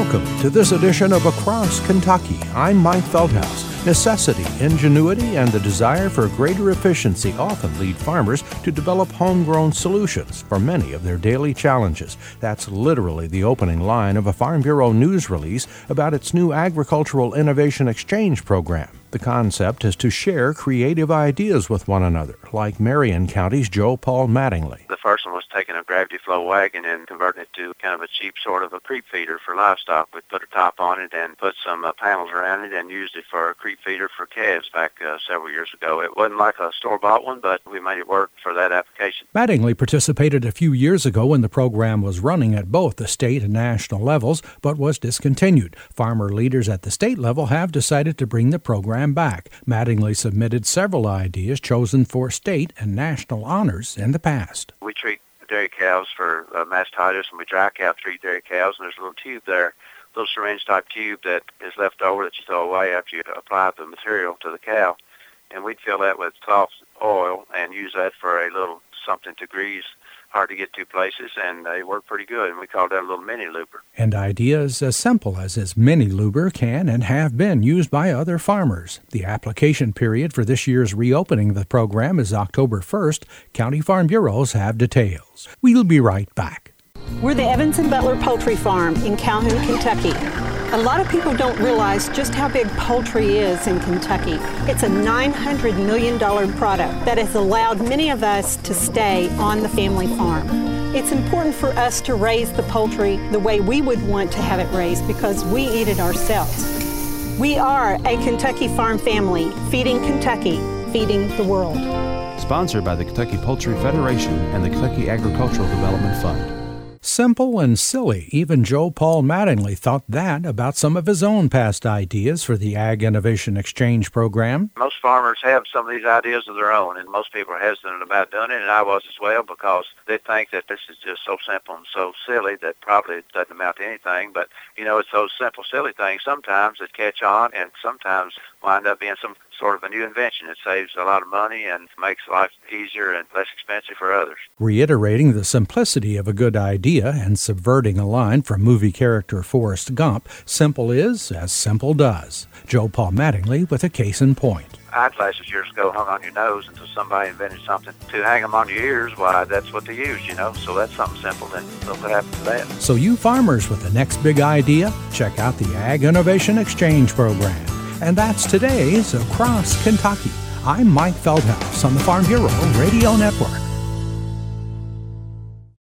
Welcome to this edition of Across Kentucky. I'm Mike Feldhaus. Necessity, ingenuity, and the desire for greater efficiency often lead farmers to develop homegrown solutions for many of their daily challenges. That's literally the opening line of a Farm Bureau news release about its new Agricultural Innovation Exchange program. The concept is to share creative ideas with one another, like Marion County's Joe Paul Mattingly. The first one was taking a gravity flow wagon and converting it to kind of a cheap sort of a creep feeder for livestock. We put a top on it and put some panels around it and used it for a creep feeder for calves back several years ago. It wasn't like a store-bought one, but we made it work for that application. Mattingly participated a few years ago when the program was running at both the state and national levels, but was discontinued. Farmer leaders at the state level have decided to bring the program back. Mattingly submitted several ideas chosen for state and national honors in the past. We treat dairy cows for mastitis, and we dry calf treat dairy cows, and there's a little tube there, little syringe-type tube that is left over that you throw away after you apply the material to the cow. And we'd fill that with cloth oil and use that for a little something to grease, hard to get to places, and they work pretty good, and we call that a little mini luber. And ideas as simple as this mini luber can and have been used by other farmers. The application period for this year's reopening of the program is October 1st. County Farm Bureaus have details. We'll be right back. We're the Evans and Butler Poultry Farm in Calhoun, Kentucky. A lot of people don't realize just how big poultry is in Kentucky. It's a $900 million product that has allowed many of us to stay on the family farm. It's important for us to raise the poultry the way we would want to have it raised because we eat it ourselves. We are a Kentucky farm family, feeding Kentucky, feeding the world. Sponsored by the Kentucky Poultry Federation and the Kentucky Agricultural Development Fund. Simple and silly. Even Joe Paul Mattingly thought that about some of his own past ideas for the Ag Innovation Exchange program. Most farmers have some of these ideas of their own, and most people are hesitant about doing it, and I was as well, because they think that this is just so simple and so silly that probably it doesn't amount to anything. But, you know, it's those simple, silly things sometimes that catch on and sometimes wind up being some sort of a new invention. It saves a lot of money and makes life easier and less expensive for others. Reiterating the simplicity of a good idea and subverting a line from movie character Forrest Gump, simple is as simple does. Joe Paul Mattingly with a case in point. Eyeglasses years ago hung on your nose until somebody invented something to hang them on your ears. Why, that's what they used, you know. So that's something simple. Then look what happened to that. So you farmers with the next big idea, check out the Ag Innovation Exchange program. And that's today's Across Kentucky. I'm Mike Feldhaus on the Farm Bureau Radio Network.